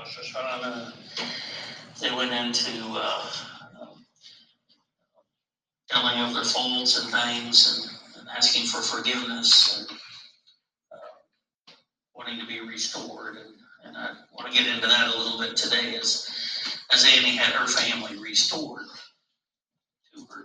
Rosh Hashanah, they went into telling of their faults and things and asking for forgiveness and wanting to be restored. And I want to get into that a little bit today as Amy had her family restored to her.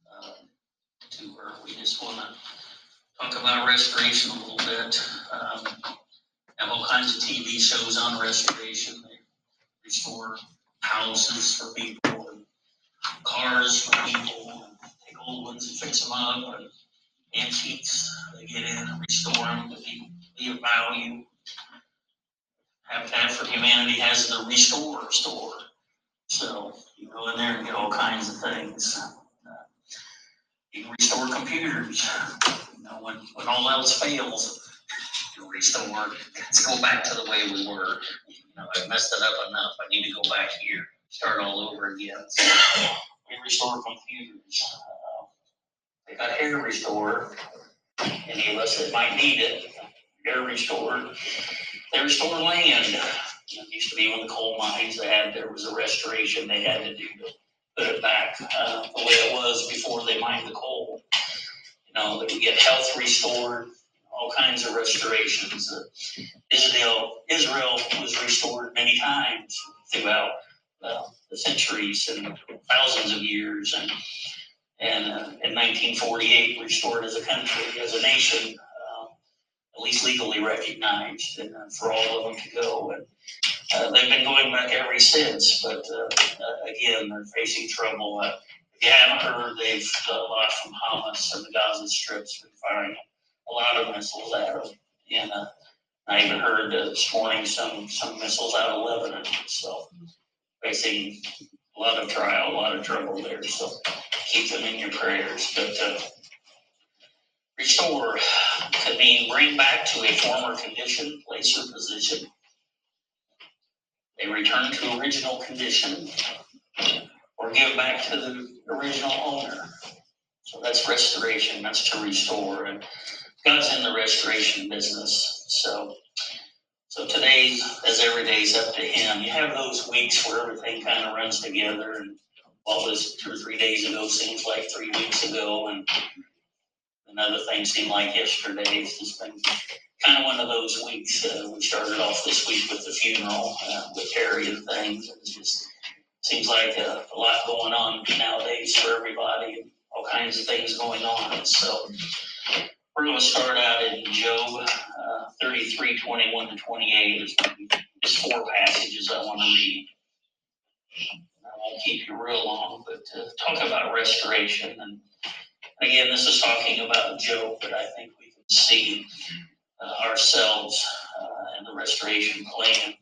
We just want to talk about restoration a little bit. Have all kinds of TV shows on restoration. They restore houses for people and cars for people. And take old ones and fix them up. And antiques, they get in and restore them to be of value. Habitat for Humanity has the Restore store. So you go in there and get all kinds of things. You can restore computers. When all else fails, you restore. Let's go back to the way we were. I've messed it up enough. I need to go back here, start all over again. So we restore computers. They got hair restored. Any of us that might need it, hair restored. They restore land. It used to be when the coal mines there was a restoration they had to do to put it back the way it was before they mined the coal. They would get health restored, all kinds of restorations. Israel was restored many times throughout the centuries and thousands of years, and in 1948 restored as a country, as a nation, at least legally recognized, and for all of them to go. And they've been going back ever since, but again, they're facing trouble. If you haven't heard, they've a lot from Hamas and the Gaza Strip's been firing a lot of missiles at them. And I even heard this morning some missiles out of Lebanon. So facing a lot of trial, a lot of trouble there. So keep them in your prayers. But restore could mean bring back to a former condition, place, or position. They return to original condition or give back to the original owner. So that's restoration, that's to restore. And God's in the restoration business. So today, as every day is up to Him, you have those weeks where everything kind of runs together. And all this 2 or 3 days ago seems like 3 weeks ago. And other things seem like yesterday. It's just been kind of one of those weeks. We started off this week with the funeral with Harry and things. It just seems like a lot going on nowadays for everybody, and all kinds of things going on. And so we're going to start out in Job 33, 21 to 28. There's going to be just 4 passages I want to read. I won't keep you real long, but talk about restoration. And again, this is talking about Job, but I think we can see ourselves in the restoration plan.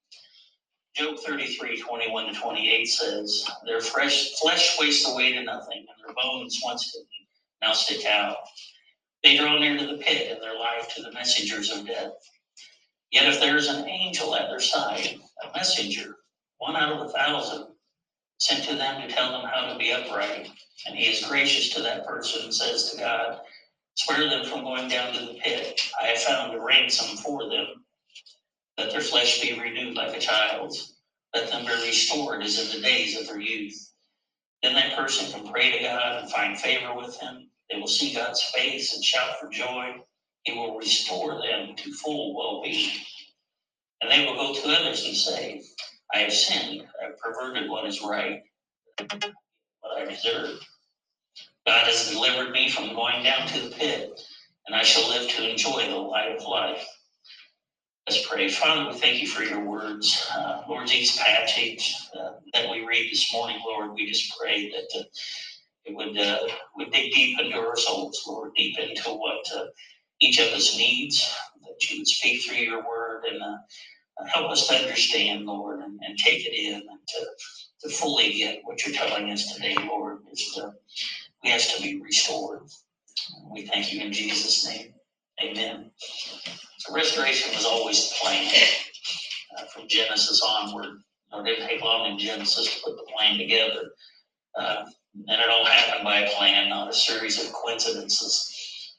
Job 33, 21 to 28 says, their flesh wastes away to nothing, and their bones once hidden now stick out. They draw near to the pit, and their life to the messengers of death. Yet if there is an angel at their side, a messenger, 1 out of 1,000, sent to them to tell them how to be upright, and he is gracious to that person and says to God, spare them from going down to the pit. I have found a ransom for them. Let their flesh be renewed like a child's. Let them be restored as in the days of their youth. Then that person can pray to God and find favor with Him. They will see God's face and shout for joy. He will restore them to full well-being. And they will go to others and say, I have sinned. I have perverted what is right, what I deserve. God has delivered me from going down to the pit, and I shall live to enjoy the light of life. Let's pray. Father, we thank you for your words. Lord, these passage that we read this morning, Lord, we just pray that it would dig deep into our souls, Lord, deep into what each of us needs, that you would speak through your word and help us to understand, Lord, and take it in and to fully get what you're telling us today, Lord. We ask to be restored. We thank you in Jesus' name. Amen. So restoration was always the plan from Genesis onward. It didn't take long in Genesis to put the plan together. And it all happened by a plan, not a series of coincidences.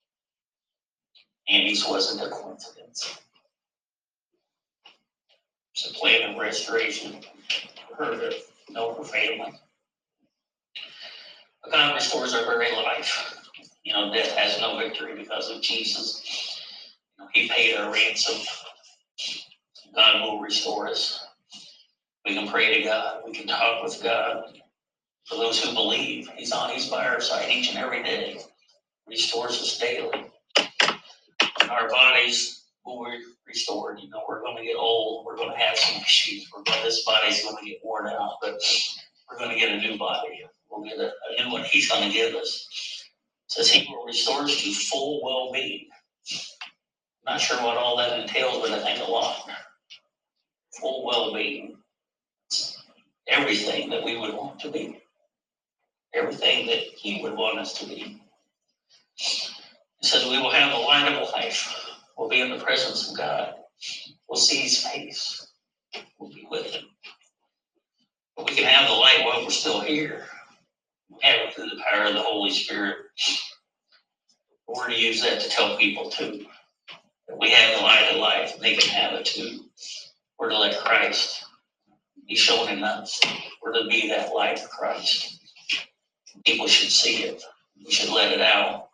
Annie's wasn't a coincidence. It's a plan of restoration for her to know her family. But God restores our very life. Death has no victory because of Jesus. He paid our ransom. God will restore us. We can pray to God. We can talk with God. For those who believe, He's by our side each and every day. Restores us daily. Our bodies will be restored. We're going to get old. We're going to have some issues. This body's going to get worn out, but we're going to get a new body. We'll get a new one He's going to give us. It says He will restore us to full well-being. I'm not sure what all that entails, but I think a lot. Full well-being. Everything that we would want to be. Everything that He would want us to be. It says we will have the light of life. We'll be in the presence of God. We'll see His face. We'll be with Him. But we can have the light while we're still here. We have it through the power of the Holy Spirit. We're to use that to tell people too that we have the light of life. And they can have it too. We're to let Christ be shown in us. We're to be that light of Christ. People should see it. We should let it out.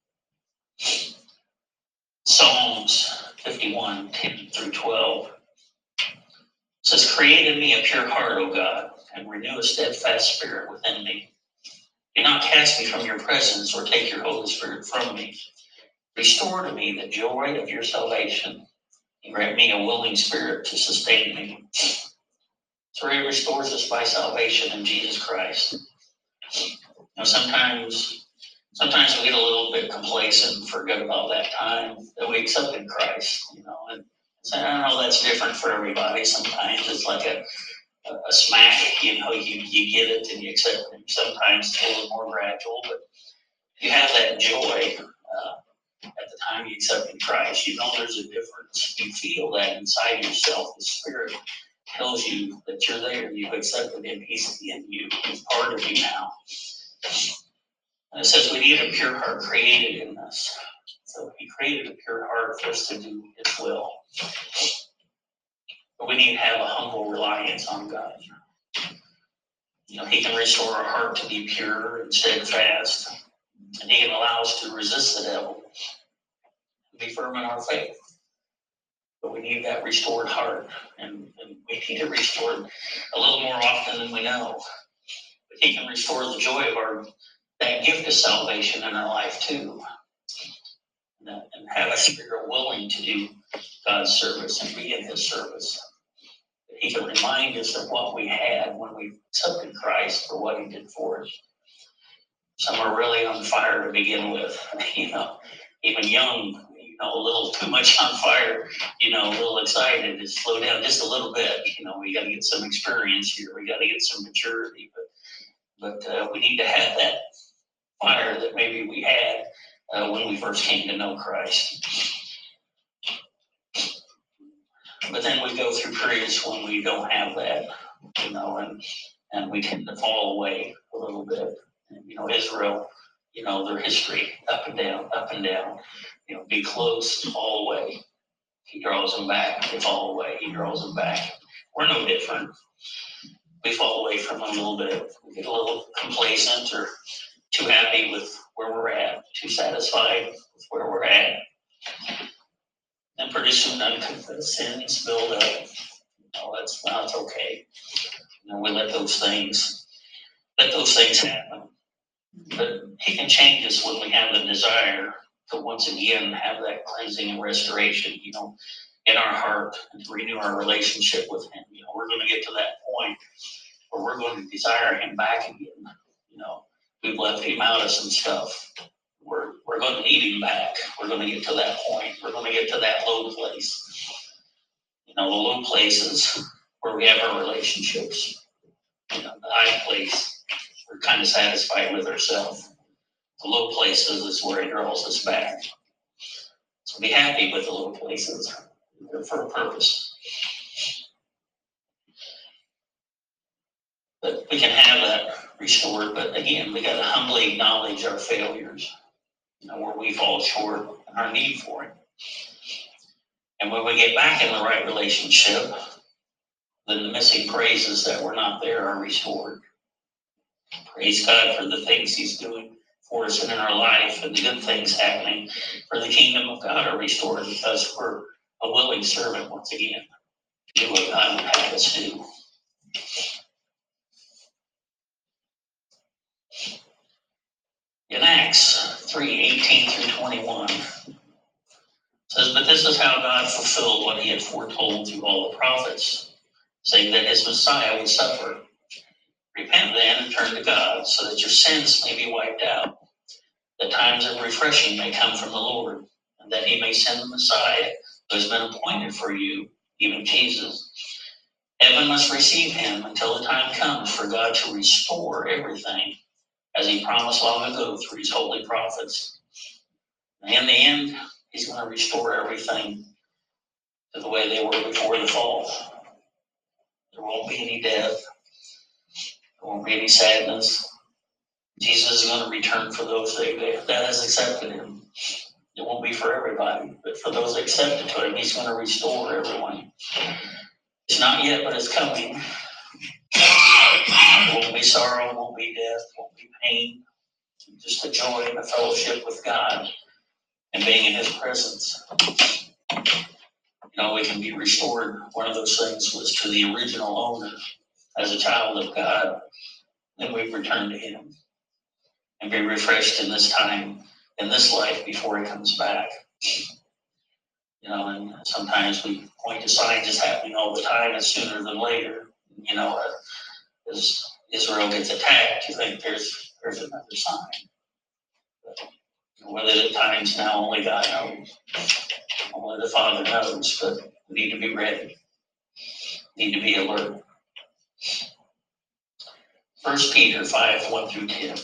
Psalms 51, 10 through 12 says, "Create in me a pure heart, O God, and renew a steadfast spirit within me. Do not cast me from your presence or take your Holy Spirit from me. Restore to me the joy of your salvation and grant me a willing spirit to sustain me." So He restores us by salvation in Jesus Christ. Sometimes we get a little bit complacent and forget about that time that we accepted Christ, and say, I know that's different for everybody. Sometimes it's like a smack, you get it and you accept it. Sometimes it's a little more gradual, but you have that joy at the time you accepted Christ. There's a difference. You feel that inside yourself. The Spirit tells you that you're there. You've accepted Him. He's in you. He's part of you now. And it says we need a pure heart created in us. So He created a pure heart for us to do His will. But we need to have a humble reliance on God. He can restore our heart to be pure and steadfast. And He can allow us to resist the devil and be firm in our faith. But we need that restored heart. And we need it restored a little more often than we know. But He can restore the joy of that gift of salvation in our life too. And have a spirit willing to do God's service and be in His service. He can remind us of what we had when we accepted Christ for what He did for us. Some are really on fire to begin with, even young, a little too much on fire, a little excited to slow down just a little bit. We got to get some experience here. We got to get some maturity, but we need to have that fire that maybe we had when we first came to know Christ. But then we go through periods when we don't have that, and we tend to fall away a little bit. And, Israel, their history, up and down, be close all the way. He draws them back, they fall away, He draws them back. We're no different. We fall away from Him a little bit. We get a little complacent or too happy with where we're at, too satisfied with where we're at. And pretty soon unconfessed sins build up. That's okay. We let those things happen. But He can change us when we have the desire to once again have that cleansing and restoration, in our heart and to renew our relationship with Him. We're going to get to that point where we're going to desire Him back again. We've left Him out of some stuff. We're going to need Him back. We're going to get to that point. We're going to get to that low place. The low places where we have our relationships. The high place, we're kind of satisfied with ourselves. The low places is where He draws us back. So be happy with the low places. They're for a purpose. But we can have that restored. But again, we got to humbly acknowledge our failures, where we fall short and our need for Him. And when we get back in the right relationship, then the missing praises that were not there are restored. Praise God for the things He's doing for us and in our life, and the good things happening for the kingdom of God are restored because we're a willing servant once again to do what God would have us do. In Acts 3:18-21, it says, "But this is how God fulfilled what He had foretold through all the prophets, saying that His Messiah would suffer. Repent then and turn to God, so that your sins may be wiped out, that times of refreshing may come from the Lord, and that He may send the Messiah who has been appointed for you, even Jesus. Heaven must receive Him until the time comes for God to restore everything, as He promised long ago through His holy prophets. And in the end, He's going to restore everything to the way they were before the fall. There won't be any death. There won't be any sadness. Jesus is going to return for those that has accepted Him. It won't be for everybody, but for those accepted to Him, He's going to restore everyone. It's not yet, but it's coming. There won't be sorrow, won't be death, won't be pain. Just the joy and the fellowship with God and being in His presence. We can be restored. One of those things was to the original owner as a child of God. Then we return to Him and be refreshed in this time, in this life before He comes back. And sometimes we point to signs as happening all the time and sooner than later. As Israel gets attacked, you think there's another sign. But whether the time's now, only God knows. Only the Father knows, but we need to be ready. We need to be alert. 1 Peter 5:1-10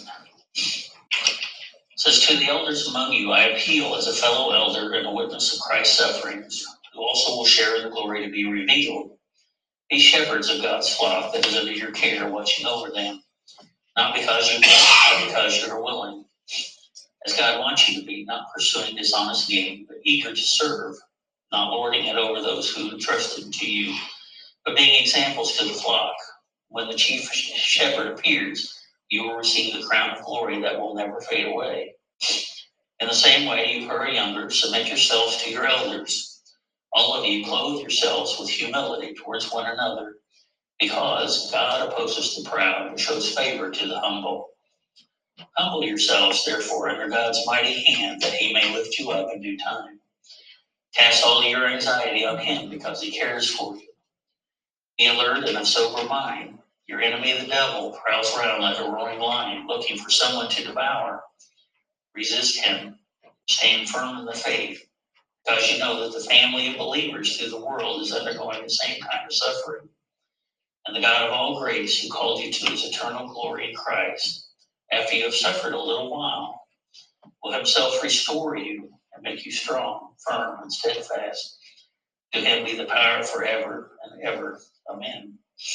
says, "To the elders among you I appeal as a fellow elder and a witness of Christ's sufferings, who also will share in the glory to be revealed. Be shepherds of God's flock that is under your care, watching over them, not because you must, but because you are willing, as God wants you to be, not pursuing dishonest gain, but eager to serve, not lording it over those who entrusted to you, but being examples to the flock. When the chief shepherd appears, you will receive the crown of glory that will never fade away. In the same way, you who are younger, submit yourselves to your elders. All of you clothe yourselves with humility towards one another, because God opposes the proud and shows favor to the humble. Humble yourselves, therefore, under God's mighty hand, that He may lift you up in due time. Cast all your anxiety on Him, because He cares for you. Be alert and of sober mind. Your enemy, the devil, prowls around like a roaring lion, looking for someone to devour. Resist him, staying firm in the faith, because you know that the family of believers through the world is undergoing the same kind of suffering. And the God of all grace, who called you to His eternal glory in Christ, after you have suffered a little while, will Himself restore you and make you strong, firm, and steadfast. To Him be the power forever and ever. Amen."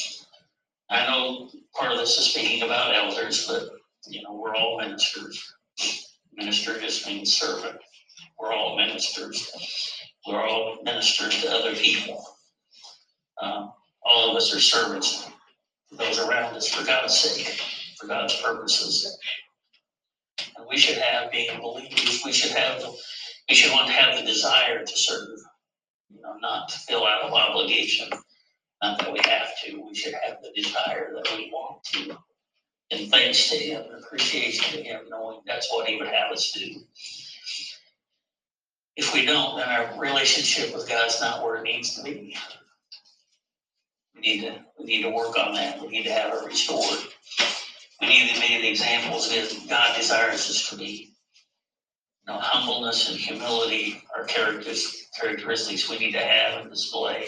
I know part of this is speaking about elders, but we're all ministers. Minister just means servant. We're all ministers. We're all ministers to other people. All of us are servants to those around us for God's sake, for God's purposes. And we should have, being believers, we should want to have the desire to serve, not to feel out of obligation. Not that we have to. We should have the desire that we want to. In thanks to Him, appreciation to Him, knowing that's what He would have us do. If we don't, then our relationship with God's not where it needs to be. We need to work on that. We need to have it restored. We need to be the examples that God desires us to be. Humbleness and humility are characteristics we need to have and display.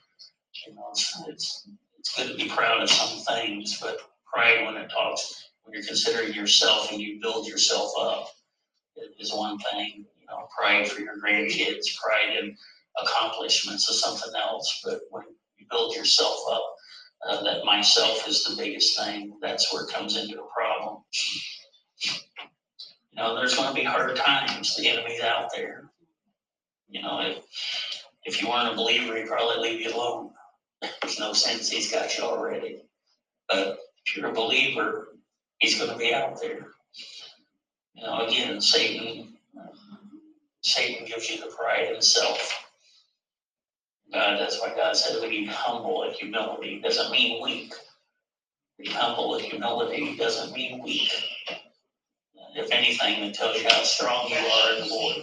It's good to be proud of some things, but pride when you're considering yourself and you build yourself up is one thing. Pride for your grandkids, pride in accomplishments is something else. But when you build yourself up, that myself is the biggest thing. That's where it comes into a problem. There's going to be hard times. The enemy's out there. If you weren't a believer, he'd probably leave you alone. There's no sense, he's got you already. But if you're a believer, he's going to be out there. Again, Satan gives you the pride in himself. That's why God said we need humble and humility. Doesn't mean weak. Be humble and humility doesn't mean weak. If anything, it tells you how strong you are in the Lord.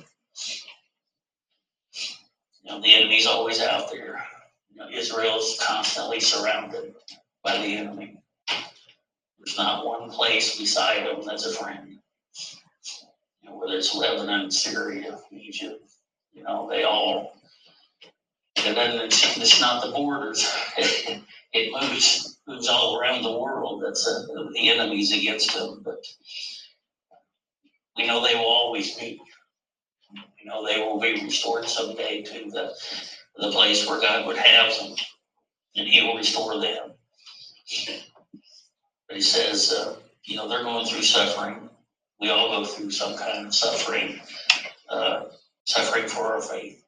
The enemy's always out there. Israel's constantly surrounded by the enemy. There's not one place beside them that's a friend. Whether it's Lebanon, Syria, Egypt, they all. And then it's not the borders. It moves all around the world. That's the enemy's against them. But we know they will always be. They will be restored someday to the place where God would have them, and He will restore them. But He says, they're going through suffering. We all go through some kind of suffering, suffering for our faith.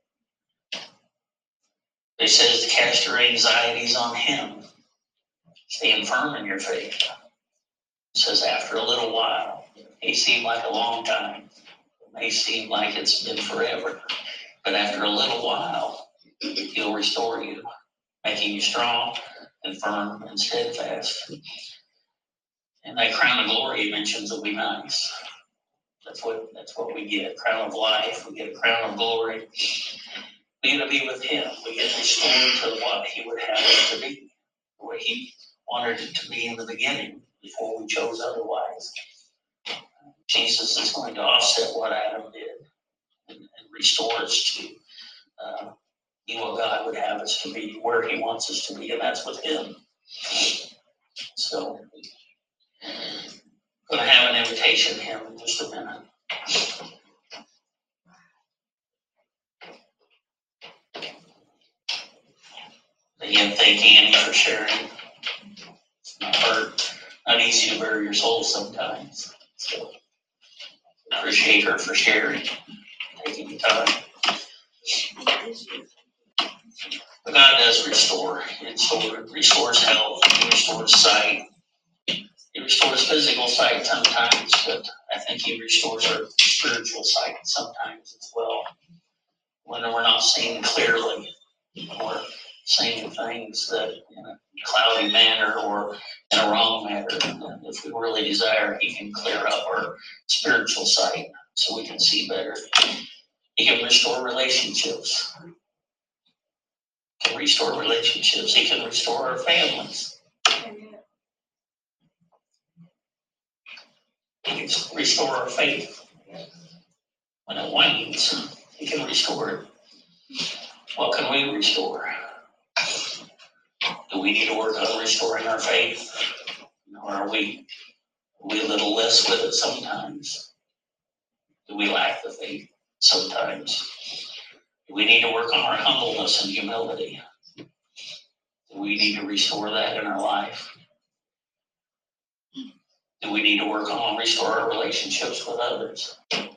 It says to cast your anxieties on Him. Stand firm in your faith. It says after a little while. It may seem like a long time. It may seem like it's been forever. But after a little while, He'll restore you, making you strong and firm and steadfast. And that crown of glory He mentions will be nice. That's what we get. A crown of life. We get a crown of glory. We get to be with Him. We get restored to what He would have us to be, the way He wanted it to be in the beginning, before we chose otherwise. Jesus is going to offset what Adam did and restore us to be what God would have us to be, where He wants us to be, and that's with Him. So, I'm going to have an invitation hymn in just a minute. Again, thank Annie for sharing. It's not easy to bury your soul sometimes. So, appreciate her for sharing, taking the time. But God does restore. He restores health. He restores sight. He restores physical sight sometimes, but I think He restores our spiritual sight sometimes as well. When we're not seeing clearly, or seeing things that in a cloudy manner or in a wrong manner, if we really desire, He can clear up our spiritual sight so we can see better. He can restore relationships. He can restore relationships. He can restore our families. He can restore our faith. When it wanes, He can restore it. What can we restore? Do we need to work on restoring our faith? Or are we a little less with it sometimes? Do we lack the faith sometimes? Do we need to work on our humbleness and humility? Do we need to restore that in our life? Do we need to work on restore our relationships with others?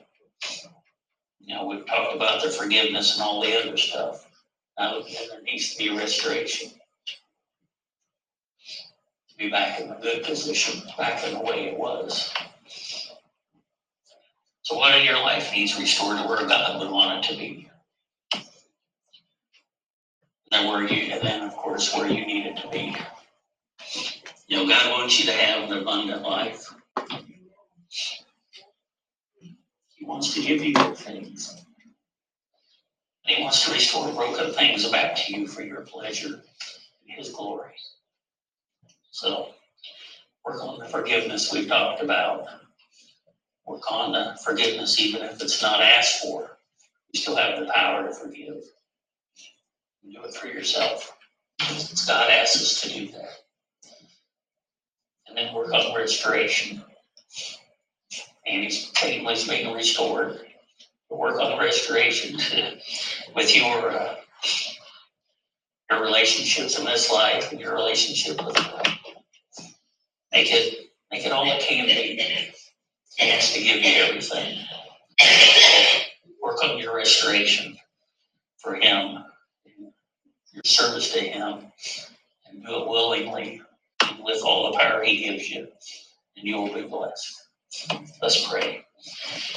We've talked about the forgiveness and all the other stuff. Now, there needs to be restoration. To be back in a good position, back in the way it was. So what in your life needs restored to where God would want it to be? And then of course, where you need it to be. God wants you to have an abundant life. He wants to give you good things. And He wants to restore broken things back to you for your pleasure and His glory. So, work on the forgiveness we've talked about. Work on the forgiveness even if it's not asked for. You still have the power to forgive. You do it for yourself. God asks us to do that. And then work on restoration. And His family's being restored. Work on restoration with your relationships in this life and your relationship with God. Make it all it can be. He wants to give you everything. Work on your restoration for Him. your service to him, and do it willingly with all the power he gives you, and you will be blessed. Let's pray.